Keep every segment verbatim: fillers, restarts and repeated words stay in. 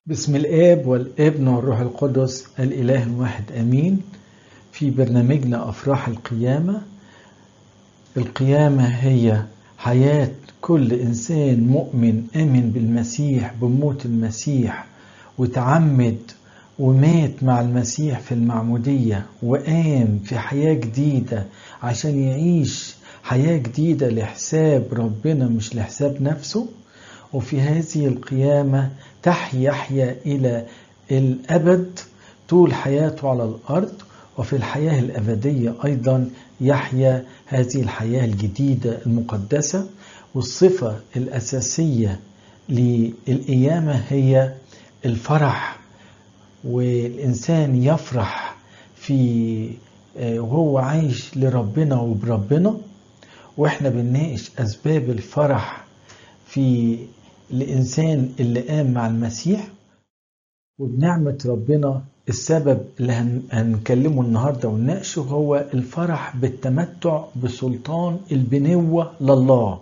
بسم الآب والابن والروح القدس الإله الواحد آمين. في برنامجنا أفراح القيامة. القيامة هي حياة كل إنسان مؤمن آمن بالمسيح بموت المسيح وتعمد ومات مع المسيح في المعمودية وقام في حياة جديدة عشان يعيش حياة جديدة لحساب ربنا مش لحساب نفسه. وفي هذه القيامة تحيا يحيا إلى الأبد طول حياته على الأرض، وفي الحياة الأبدية أيضا يحيا هذه الحياة الجديدة المقدسة. والصفة الأساسية للقيامة هي الفرح، والإنسان يفرح في وهو عايش لربنا وبربنا. وإحنا بنناقش أسباب الفرح في الإنسان اللي قام مع المسيح، وبنعمة ربنا السبب اللي هنكلمه النهاردة ونناقشه هو الفرح بالتمتع بسلطان البنوة لله.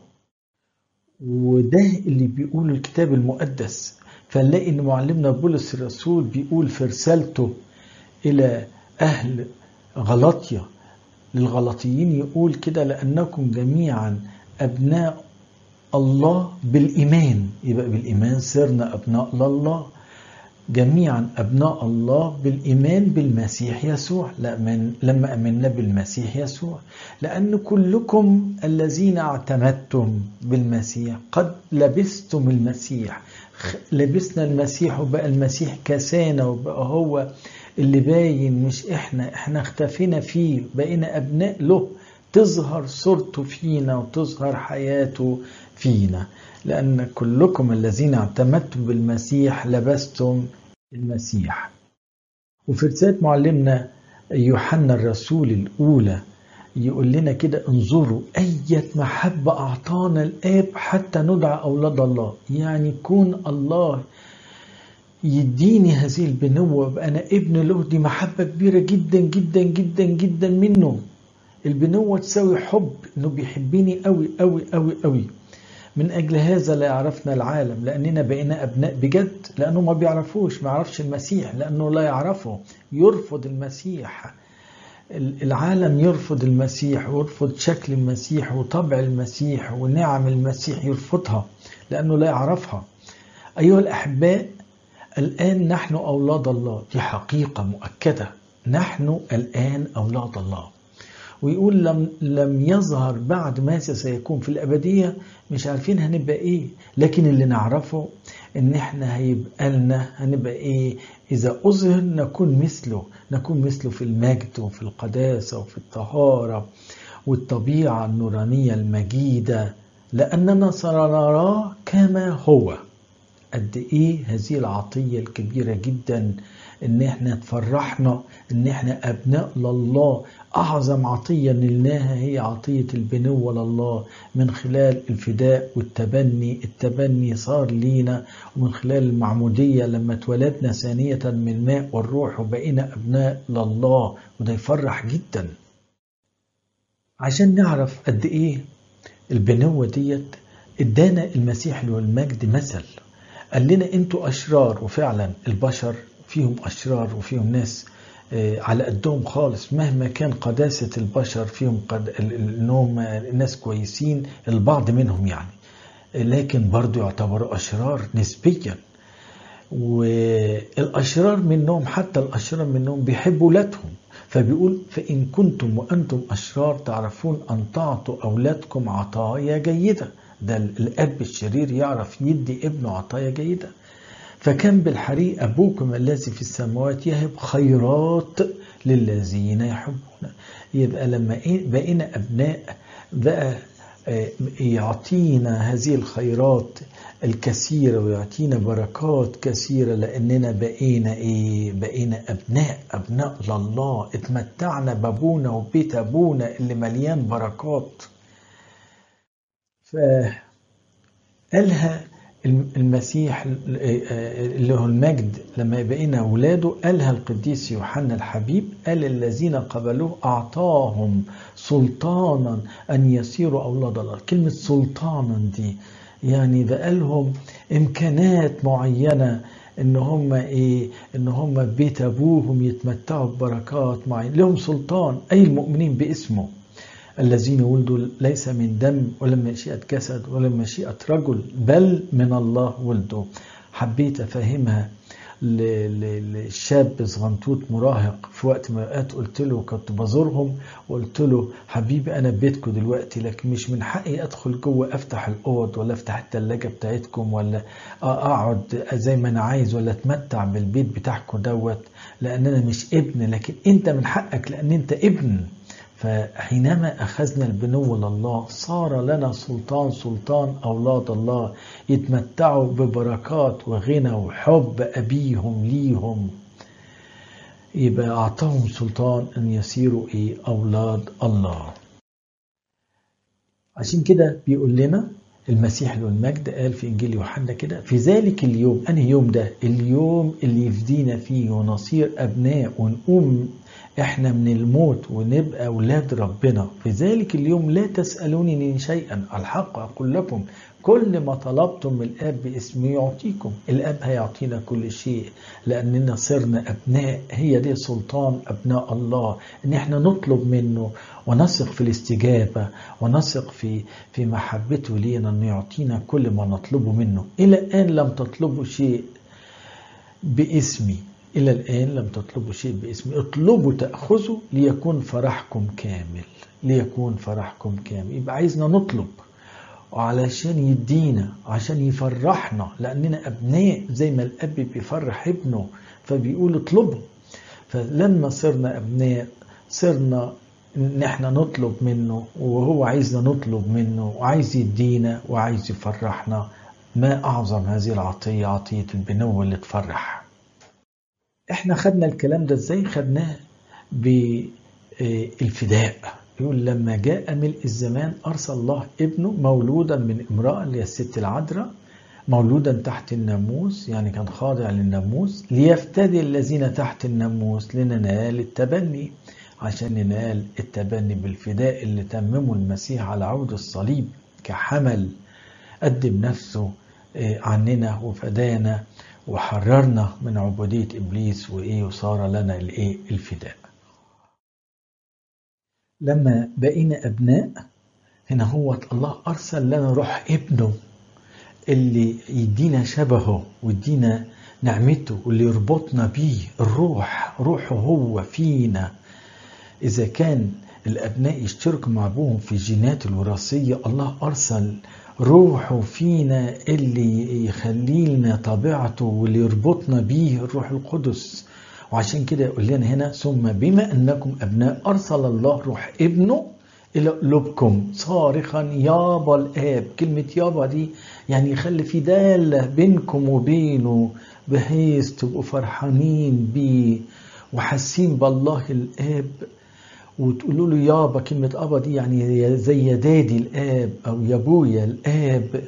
وده اللي بيقول الكتاب المقدس. فنلاقي ان معلمنا بولس الرسول بيقول في رسالته إلى أهل غلاطيا للغلاطيين، يقول كده: لأنكم جميعا أبناء الله بالإيمان. يبقى بالإيمان صرنا أبناء لله، جميعا أبناء الله بالإيمان بالمسيح يسوع. لما أمنا بالمسيح يسوع، لأن كلكم الذين اعتمدتم بالمسيح قد لبستم المسيح. لبسنا المسيح وبقى المسيح كسانا وبقى هو اللي باين، مش إحنا إحنا اختفينا فيه، بقينا أبناء له، تظهر صورته فينا وتظهر حياته فينا. لأن كلكم الذين اعتمدتم بالمسيح لبستم المسيح. وفي رسالة معلمنا يوحنا الرسول الأولى يقول لنا كده: انظروا أية محبة أعطانا الآب حتى ندعى أولاد الله. يعني يكون الله يديني هذه البنوة وابقى أنا ابن له، دي محبة كبيرة جدا جدا جدا جدا منه. البنوة تساوي حب، إنه بيحبني قوي قوي قوي قوي. من أجل هذا لا يعرفنا العالم، لأننا بقينا أبناء بجد. لأنه ما بيعرفوش، ما يعرفش المسيح لأنه لا يعرفه، يرفض المسيح. العالم يرفض المسيح ويرفض شكل المسيح وطبع المسيح ونعم المسيح، يرفضها لأنه لا يعرفها. أيها الأحباء، الآن نحن أولاد الله، دي حقيقة مؤكدة. نحن الآن أولاد الله. ويقول لم, لم يظهر بعد ماذا سيكون في الأبدية، مش عارفين هنبقى إيه، لكن اللي نعرفه إن إحنا هيبقى لنا هنبقى إيه إذا أظهر، نكون مثله نكون مثله في المجد وفي القداسة وفي الطهارة والطبيعة النورانية المجيدة، لأننا سنراه كما هو. قد إيه هذه العطية الكبيرة جدا، إن إحنا تفرحنا إن إحنا أبناء لله. أعظم عطية نلناها هي عطية البنوة لله من خلال الفداء والتبني. التبني صار لينا، ومن خلال المعمودية لما اتولدنا ثانية من الماء والروح وبقينا أبناء لله، وده يفرح جدا. عشان نعرف قد إيه البنوة ديت، ادانا المسيح له المجد مثل. قال لنا انتوا أشرار، وفعلا البشر فيهم أشرار وفيهم ناس على قدهم خالص. مهما كان قداسة البشر فيهم قد انهم ناس كويسين البعض منهم يعني، لكن برضو يعتبروا أشرار نسبيا. والأشرار منهم، حتى الأشرار منهم بيحبوا ولادهم. فبيقول: فإن كنتم وأنتم أشرار تعرفون أن تعطوا أولادكم عطايا جيدة. ده الأب الشرير يعرف يدي ابنه عطايا جيدة. فكان بالحري أبوكم الذي في السماوات يهب خيرات للذين يحبون. يبقى لما بقينا أبناء بقى يعطينا هذه الخيرات الكثيرة ويعطينا بركات كثيرة، لأننا بقينا إيه؟ بقينا أبناء أبناء لله. اتمتعنا بابونا وبيت أبونا اللي مليان بركات. فقالها المسيح اللي هو المجد لما بقينا أولاده، قالها القديس يوحنا الحبيب، قال: الذين قبلوه أعطاهم سلطانا أن يصيروا أولاد الله. كلمة سلطانا دي يعني بقى لهم إمكانات معينة ان هم ايه ان هم بيت ابوهم يتمتعوا ببركات معين، لهم سلطان اي المؤمنين باسمه الذين ولدوا ليس من دم ولا مشيئة جسد ولا مشيئة رجل بل من الله ولدوا. حبيت افهمها للشاب صغنطوط مراهق في وقت ما وقت، قلت له كنت بزورهم وقلت له حبيبي انا بيتكم دلوقتي، لكن مش من حقي ادخل جوه افتح الاوض ولا افتح الثلاجه بتاعتكم ولا اقعد زي ما انا عايز ولا اتمتع بالبيت بتاعكم دوت، لان انا مش ابن، لكن انت من حقك لان انت ابن. فحينما أخذنا البنو لله صار لنا سلطان، سلطان أولاد الله يتمتعوا ببركات وغنى وحب أبيهم ليهم، يبقى أعطاهم سلطان أن يصيروا إيه أولاد الله. عشان كده بيقول لنا المسيح له المجد قال في إنجيل يوحنا كده في ذلك اليوم. أنهي يوم ده؟ اليوم اللي يفدينا فيه ونصير أبناء ونقوم احنا من الموت ونبقى اولاد ربنا. في ذلك اليوم لا تسألوني شيئا، الحق اقول لكم كل ما طلبتم من الاب باسمه يعطيكم. الاب هيعطينا كل شيء لاننا صرنا ابناء. هي دي سلطان ابناء الله، ان احنا نطلب منه ونثق في الاستجابة ونثق في في محبته لينا انه يعطينا كل ما نطلبه منه. الى الان لم تطلبوا شيء باسمي، إلى الآن لم تطلبوا شيء باسمي، اطلبوا تأخذوا ليكون فرحكم كامل، ليكون فرحكم كامل. يبقى عايزنا نطلب علشان يدينا، عشان يفرحنا، لأننا أبناء زي ما الأب بيفرح ابنه فبيقول اطلبوا. فلما صرنا أبناء صرنا نحن نطلب منه وهو عايزنا نطلب منه وعايز يدينا وعايز يفرحنا. ما أعظم هذه العطية، عطية البنو اللي تفرح. احنا خدنا الكلام ده ازاي؟ خدناه بالفداء. يقول لما جاء ملء الزمان أرسل الله ابنه مولودا من امرأة اللي هي الست العذراء، مولودا تحت الناموس يعني كان خاضع للناموس، ليفتدي الذين تحت الناموس لننال التبني، عشان ننال التبني بالفداء اللي تممه المسيح على عود الصليب كحمل، قدم نفسه عننا وفدانا وحررنا من عبودية إبليس وإيه وصار لنا الإيه الفداء. لما بقينا أبناء هنا هو الله أرسل لنا روح ابنه اللي يدينا شبهه ويدينا نعمته واللي يربطنا بيه. الروح روحه هو فينا. إذا كان الأبناء يشتركوا مع أبوهم في الجينات الوراثية، الله أرسل روحه فينا اللي يخلي لنا طبيعته واللي يربطنا بيه الروح القدس. وعشان كده يقول لنا هنا ثم بما أنكم أبناء أرسل الله روح ابنه إلى قلوبكم صارخا يابا الآب. كلمة يابا دي يعني يخلي في دالة بينكم وبينه بحيث تبقوا فرحانين بيه وحاسين بالله الآب وتقولوا له يابا. كلمة أبا دي يعني زي يا دادي الآب أو يا أبويا الآب،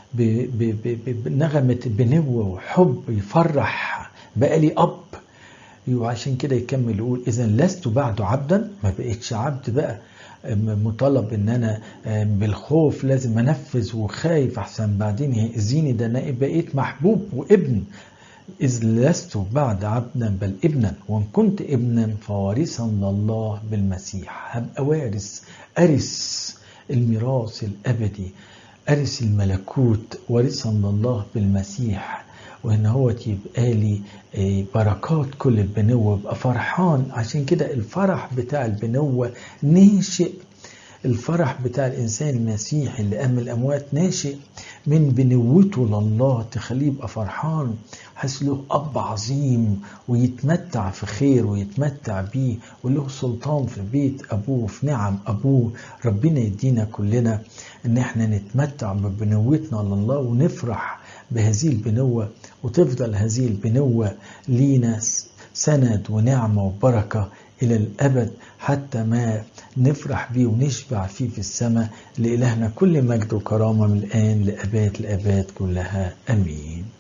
بنغمة بنوة وحب يفرح بقالي أب. وعشان كده يكمل يقول إذا لست بعد عبدا، ما بقيتش عبد بقى مطالب ان انا بالخوف لازم انفذ وخايف احسن بعدين يأذيني، ده انا بقيت محبوب وابن. إذ لست بعد عبدا بل ابنا، وإن كنت ابنا فوارثا لله بالمسيح. هبقى وارث، أرث الميراث الأبدي، أرث الملكوت، وارثا لله بالمسيح. وإن هو يبقى لي بركات كل البنوة، بقى فرحان. عشان كده الفرح بتاع البنوة ناشئ، الفرح بتاع الإنسان المسيحي اللي قام الأموات ناشئ من بنوته لله، تخليه يبقى فرحان، حس له أب عظيم ويتمتع في خير ويتمتع بيه وله سلطان في بيت أبوه في نعم أبوه. ربنا يدينا كلنا إن احنا نتمتع ببنوتنا لله ونفرح بهذه البنوة، وتفضل هذه البنوة لينا سند ونعمة وبركة إلى الأبد حتى ما نفرح بيه ونشبع فيه في السماء. لإلهنا كل مجد وكرامة من الآن لأبات الآبات كلها، أمين.